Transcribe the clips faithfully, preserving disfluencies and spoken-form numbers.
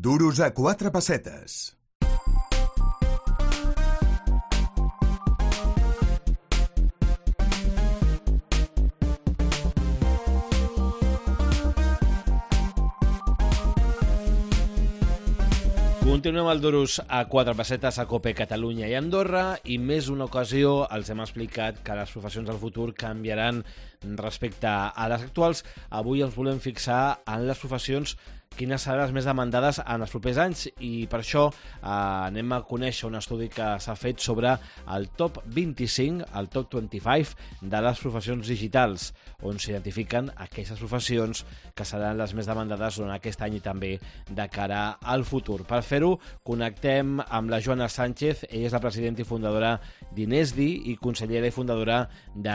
Duros a quatre pessetes. Continuem al Duros a quatre pessetes a COPE Catalunya i Andorra, i més una ocasió els hem explicat que les professions del futur canviaran respecte a les actuals. Avui ens volem fixar en les professions quines seran les més demandades en els propers anys, i per això eh, anem a conèixer un estudi que s'ha fet sobre el top vint-i-cinc, el top vint-i-cinc de les professions digitals, on s'identifiquen aquestes professions que seran les més demandades durant aquest any i també de cara al futur. Per fer-ho, connectem amb la Joana Sánchez. Ella és la presidenta i fundadora d'Inesdi i consellera i fundadora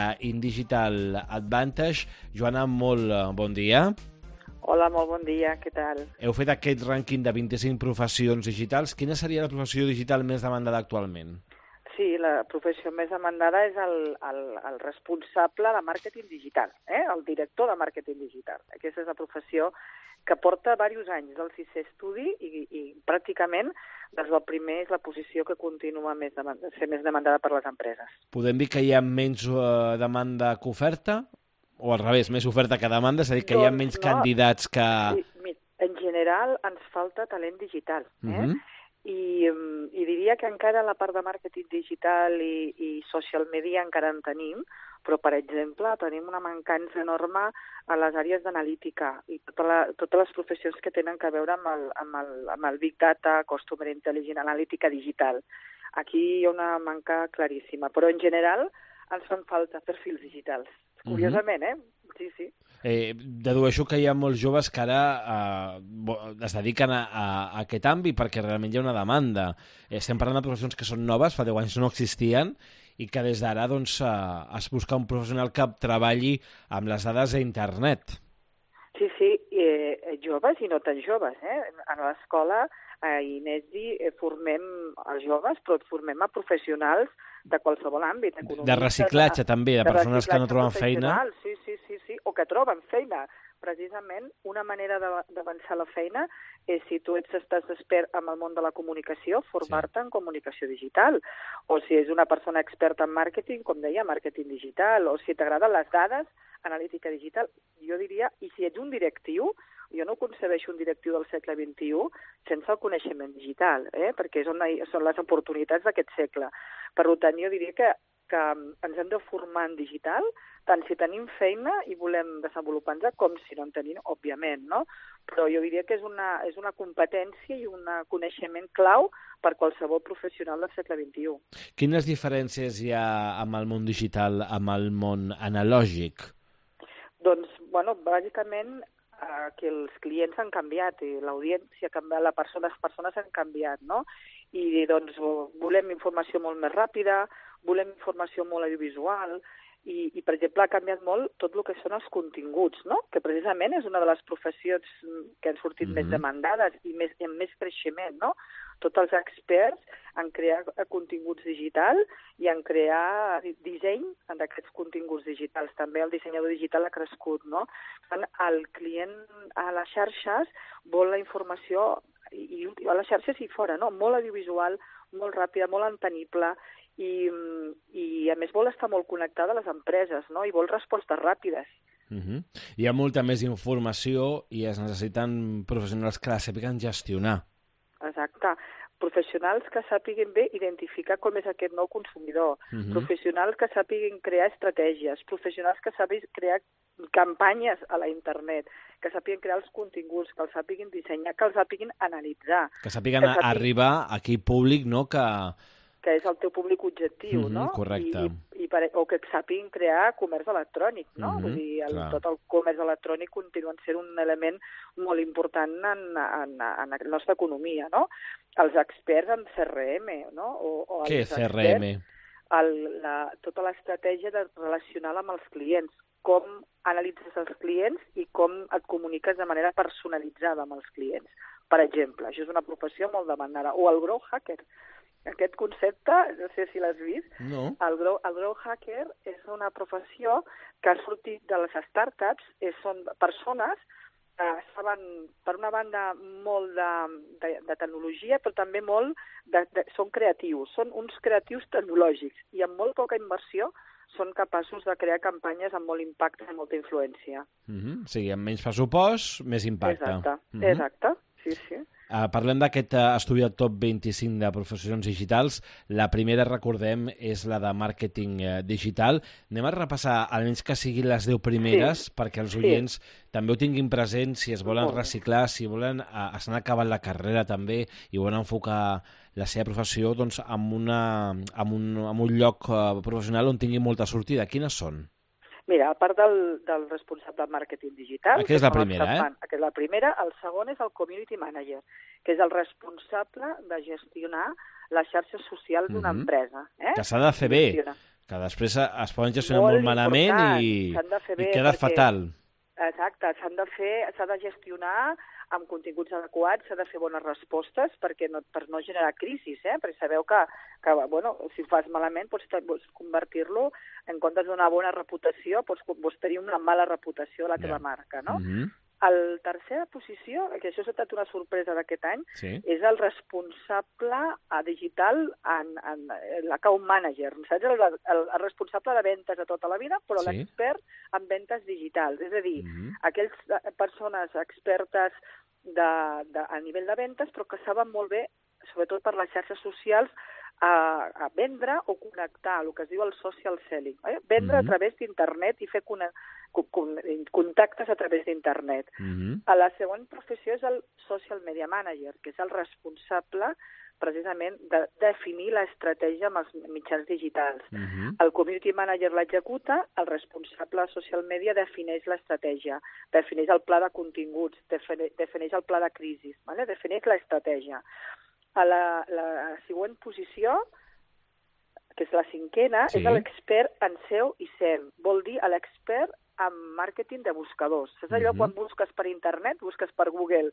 d'InDigital Advantage. Joana, molt bon dia. Hola, molt bon dia, què tal? Heu fet aquest rànquing de vint-i-cinc professions digitals. Quina seria la professió digital més demandada actualment? Sí, la professió més demandada és el, el, el responsable de màrqueting digital, eh? El director de màrqueting digital. Aquesta és la professió que porta diversos anys del sisè estudi i, i pràcticament des del primer és la posició que continua més demanda, ser més demandada per les empreses. Podem dir que hi ha menys uh, demanda que oferta? O al revés, més oferta que demanda, és a dir, que doncs, hi ha menys no, candidats que... Sí, en general ens falta talent digital, eh? Uh-huh. I, I diria que encara la part de màrqueting digital i, i social media encara en tenim, però, per exemple, tenim una mancança enorme a les àrees d'analítica i tota la, totes les professions que tenen a veure amb el, amb el, amb el Big Data, Customer Intelligence, analítica digital. Aquí hi ha una manca claríssima, però en general ens fan falta perfils digitals. Curiosament, eh? Sí, sí. Eh, dedueixo que hi ha molts joves que ara eh, es dediquen a, a, a aquest àmbit perquè realment hi ha una demanda. Eh, estem parlant de professions que són noves, fa deu anys no existien, i que des d'ara doncs, eh, es busca un professional que treballi amb les dades a internet. Sí, sí, eh, joves i no tan joves. Eh? A l'escola, a Inesdi, eh, formem els joves, però formem a professionals de qualsevol àmbit. De reciclatge, de, també, de, de persones que no troben feina. Sí, sí, sí, sí, o que troben feina. Precisament, una manera d'avançar la feina és, si tu ets, estàs expert en el món de la comunicació, formar-te sí. en comunicació digital. O si és una persona experta en màrqueting, com deia, màrqueting digital. O si t'agraden les dades, analítica digital. Jo diria, i si ets un directiu, jo no concebeixo un directiu del segle vint-i-u sense el coneixement digital, eh? Perquè és on hi, són les oportunitats d'aquest segle. Per tant, jo diria que, que ens hem de formar en digital, tant si tenim feina i volem desenvolupar-nos, com si no en tenim, òbviament, no? Però jo diria que és una, és una competència i un coneixement clau per qualsevol professional del segle vint-i-u. Quines diferències hi ha amb el món digital, amb el món analògic? Doncs, bueno, bàsicament eh, que els clients han canviat i l'audiència ha canviat, les persones, les persones han canviat, no? I doncs volem informació molt més ràpida, volem informació molt audiovisual, i, i per exemple, ha canviat molt tot el que són els continguts, no? Que precisament és una de les professions que han sortit mm-hmm. més demandades i més, amb més creixement, no? Tots els experts en crear continguts digitals i en crear disseny d'aquests continguts digitals. També el dissenyador digital ha crescut, no? El client a les xarxes vol la informació, i, i a les xarxes i fora, no? Molt audiovisual, molt ràpida, molt entenible, i, i a més vol estar molt connectada a les empreses, no? I vol respostes ràpides. Uh-huh. Hi ha molta més informació i es necessiten professionals que la sàpiguen gestionar. Exacte. Professionals que sàpiguen bé identificar com és aquest nou consumidor, uh-huh. professionals que sàpiguen crear estratègies, professionals que sàpiguen crear campanyes a la internet, que sàpiguen crear els continguts, que els sàpiguen dissenyar, que els sàpiguen analitzar. Que sàpiguen que sàpiguen... arribar a aquell públic, no?, que... que és el teu públic objectiu, uh-huh, no? Correcte. I, i per, o que sàpiguen crear comerç electrònic, no? Uh-huh, vull dir, el, tot el comerç electrònic continua sent un element molt important en, en, en la nostra economia, no? Els experts en C R M, no? O, o Què és C R M? El, la, tota l'estratègia de relacional amb els clients, com analitzes els clients i com et comuniques de manera personalitzada amb els clients. Per exemple, això és una professió molt demandada. O el Grow Hacker. Aquest concepte, no sé si l'has vist, no. el, grow, el Grow Hacker és una professió que ha sortit de les startups, és, són persones eh, saben, per una banda, molt de, de, de tecnologia, però també molt de, de, són creatius, són uns creatius tecnològics i amb molt poca inversió són capaços de crear campanyes amb molt impacte i molta influència. Mm-hmm. O sigui, amb menys pressupost, més impacte. Exacte, mm-hmm. exacte, sí, sí. Uh, parlem d'aquest uh, estudi del top vint-i-cinc de professions digitals. La primera, recordem, és la de màrqueting uh, digital. Anem a repassar, almenys que siguin les deu primeres, sí. perquè els oients sí. també ho tinguin present, si es volen reciclar, si volen uh, estan acabant la carrera també i volen enfocar la seva professió doncs, amb, una, amb, un, amb un lloc uh, professional on tingui molta sortida. Quines són? Mira, a part del, del responsable de màrqueting digital... Aquesta és la primera, eh? Aquesta és la primera. El segon és el community manager, que és el responsable de gestionar les xarxes socials d'una mm-hmm. empresa. Eh? Que s'ha de fer bé, que després es poden gestionar molt, molt malament i, i queda perquè, fatal. Exacte, s'han de fer, s'ha de gestionar amb continguts adequats, s'ha de fer bones respostes perquè no, per no generar crisis, eh? Perquè sabeu que, que bueno, si ho fas malament pots, pots convertir-lo, en comptes d'una bona reputació, pots, pots tenir una mala reputació a la teva yeah. marca, no? Mm-hmm. El tercera posició, que això ha estat una sorpresa d'aquest any, sí. és el responsable digital en, en l'account manager, saps? El, el, el responsable de ventes de tota la vida, però sí. l'expert en ventes digitals. És a dir, mm-hmm. aquelles persones expertes de, de, a nivell de ventes, però que saben molt bé, sobretot per les xarxes socials, a, a vendre o connectar, el que es diu el social selling. Eh? Vendre mm-hmm. a través d'internet i fer con, con, contactes a través d'internet. Mm-hmm. A la següent professió és el social media manager, que és el responsable precisament de definir l'estratègia amb els mitjans digitals. Mm-hmm. El community manager l'executa, el responsable de social media defineix l'estratègia, defineix el pla de continguts, defineix el pla de crisi, ¿vale? Defineix l'estratègia. A la, la següent posició, que és la cinquena, sí. és l'expert en S E O i S E M. Vol dir l'expert en màrqueting de buscadors. Saps allò mm-hmm. quan busques per internet, busques per Google,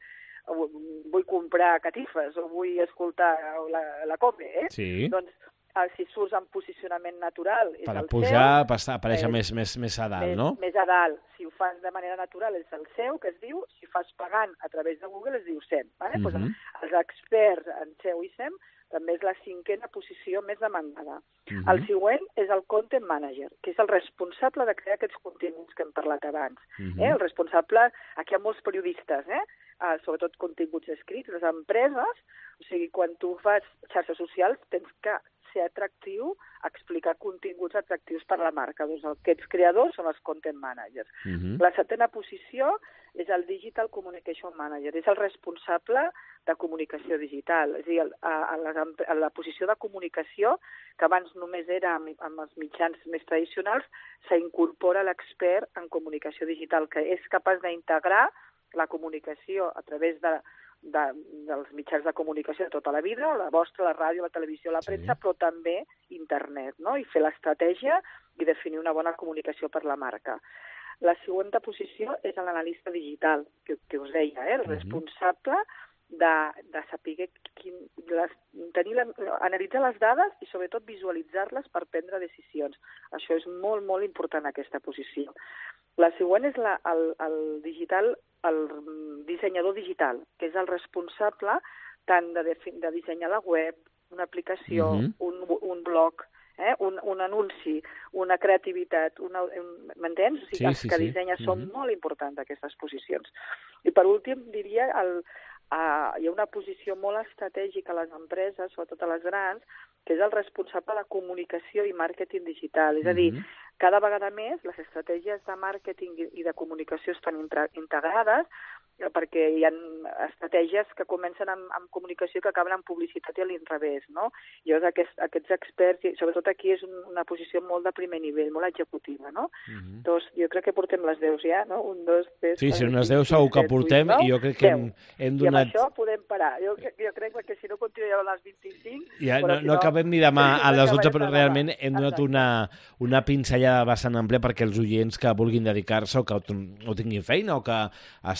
vull comprar catifes o vull escoltar la, la COPE, eh? Sí. Doncs si surts en posicionament natural és per el pujar, S E O. aparèixer més, més, més a dalt, més, no? Més a dalt. Si ho fas de manera natural és el S E O, que es diu, si fas pagant a través de Google es diu S E M. Vale? Mm-hmm. Pues els experts en S E O i S E M també és la cinquena posició més demandada. Mm-hmm. El següent és el content manager, que és el responsable de crear aquests continguts que hem parlat abans. Mm-hmm. eh? El responsable, aquí hi ha molts periodistes, eh? Uh, sobretot continguts escrits, les empreses, o sigui, quan tu fas xarxes socials tens que ser atractiu, explicar continguts atractius per la marca. Doncs aquests creadors són els content managers. Mm-hmm. La setena posició és el digital communication manager, és el responsable de comunicació digital. És a dir, a, a, les, a la posició de comunicació, que abans només era amb, amb els mitjans més tradicionals, s'incorpora l'expert en comunicació digital, que és capaç d'integrar la comunicació a través de, de, dels mitjans de comunicació de tota la vida, la vostra, la ràdio, la televisió, la premsa, sí. però també internet, no? I fer l'estratègia i definir una bona comunicació per la marca. La següent posició és l'analista digital, que, que us deia, eh? El responsable de, de saber quin, les, tenir la, analitzar les dades i sobretot visualitzar-les per prendre decisions. Això és molt, molt important, aquesta posició. La següent és la, el, el digital, el dissenyador digital, que és el responsable tant de, de dissenyar la web, una aplicació, mm-hmm. un, un blog, eh? un, un anunci, una creativitat, una, un, m'entens? O sigui, sí, els sí, que sí. dissenya mm-hmm. són molt importants, aquestes posicions. I per últim, diria, el, uh, hi ha una posició molt estratègica a les empreses, sobretot a les grans, que és el responsable de comunicació i màrqueting digital. És a dir, mm-hmm. cada vegada més les estratègies de màrqueting i de comunicació estan integrades perquè hi ha estratègies que comencen amb, amb comunicació que acaben amb publicitat i a l'inrevés, no? Llavors aquests, aquests experts, i sobretot aquí és una posició molt de primer nivell, molt executiva, no? Mm-hmm. Doncs jo crec que portem les deu ja, no? Un, dos, tres... Sí, sí, unes deu segur que portem i jo crec que hem, hem donat... I amb això podem parar. Jo, jo crec que si no continuem a les vint-i-cinc... Ja, no, si no acabem ni demà a les dotze, però realment hem donat una, una pinzellada bastant àmplia perquè els oients que vulguin dedicar-se o que o tinguin feina o que estiguin estudiant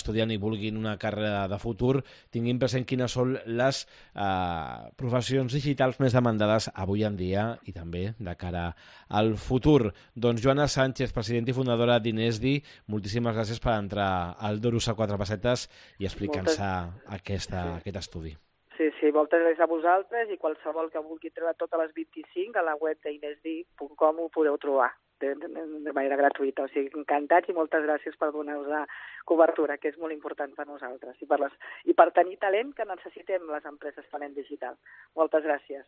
estudiant i vulguin una carrera de futur tinguin present quines són les eh, professions digitals més demandades avui en dia i també de cara al futur. Doncs Joana Sánchez, presidenta i fundadora d'Inesdi, moltíssimes gràcies per entrar al Durus a quatre pessetes i explicar-nos aquesta, sí. aquest estudi. Sí, sí, moltes gràcies a vosaltres i qualsevol que vulgui treure totes les vint-i-cinc a la web d'inesdi punt com ho podeu trobar de, de, de manera gratuïta. O sigui, encantats i moltes gràcies per donar-nos la cobertura, que és molt important per nosaltres i per, les, i per tenir talent que necessitem les empreses talent digital. Moltes gràcies.